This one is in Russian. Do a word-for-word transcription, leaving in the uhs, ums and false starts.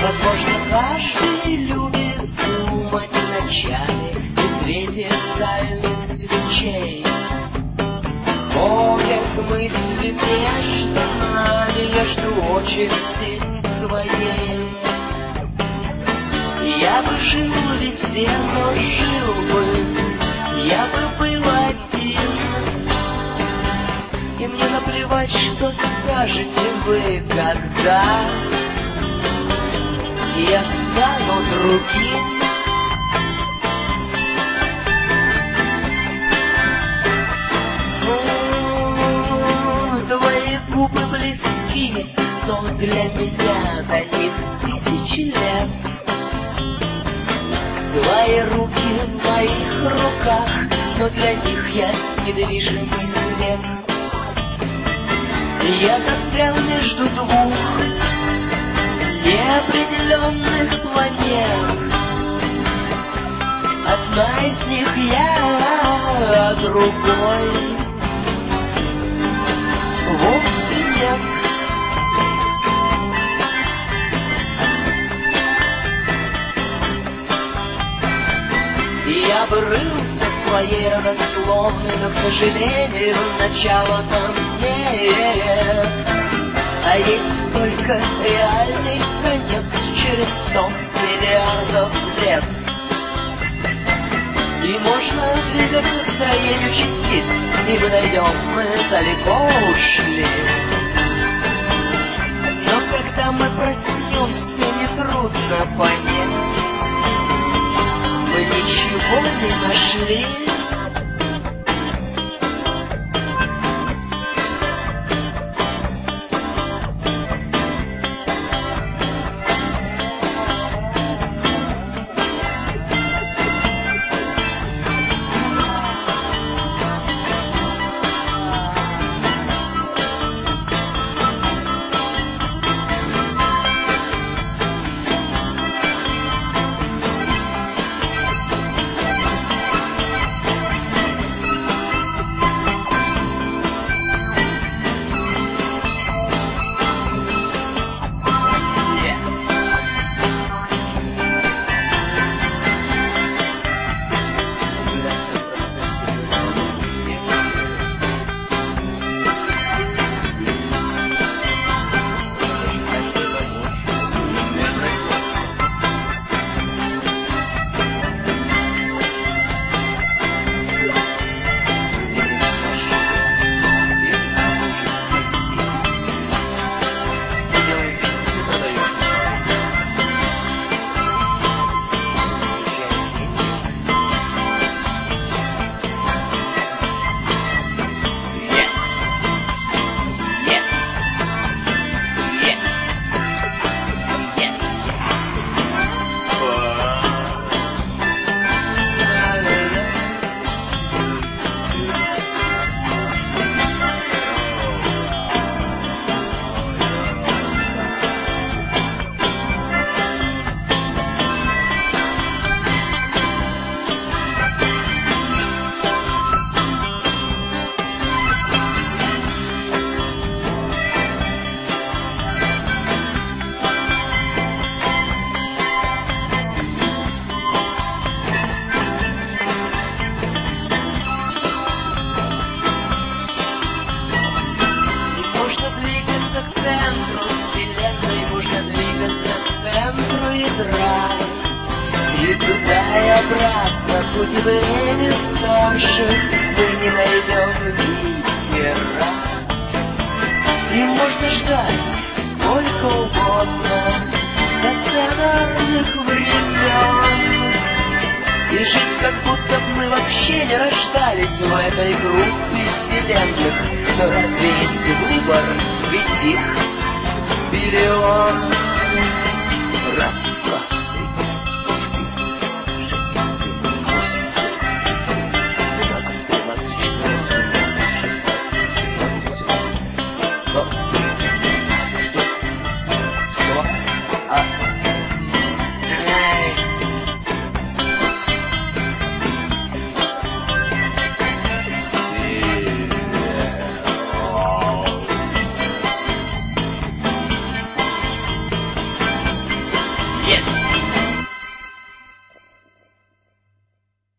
Возможно, каждый любит думать вначале при свете сальных свечей. Ходят мысли между нами, между очереди своей. Я бы жил везде, но жил бы, я бы был один. И мне наплевать, что скажете вы, когда я стану другим. Твои губы близки, но для меня до них тысячи лет. Твои руки в моих руках, но для них я недвижимый свет. Я застрял между двух неопределенных планет. Одна из них я, а другой вовсе нет. Я бы рылся в своей родословной, но, к сожалению, начала там нет. А есть только реальный конец через сто миллиардов лет. И можно двигаться к строению частиц, и мы найдем, мы далеко ушли. Но когда мы проснемся, нетрудно понять, мы ничего не нашли. И туда и обратно путь время старших мы не найдем мира. И можно ждать сколько угодно стационарных времен и жить, как будто мы вообще не рождались в этой группе вселенных. Но разве есть выбор? Ведь их миллион.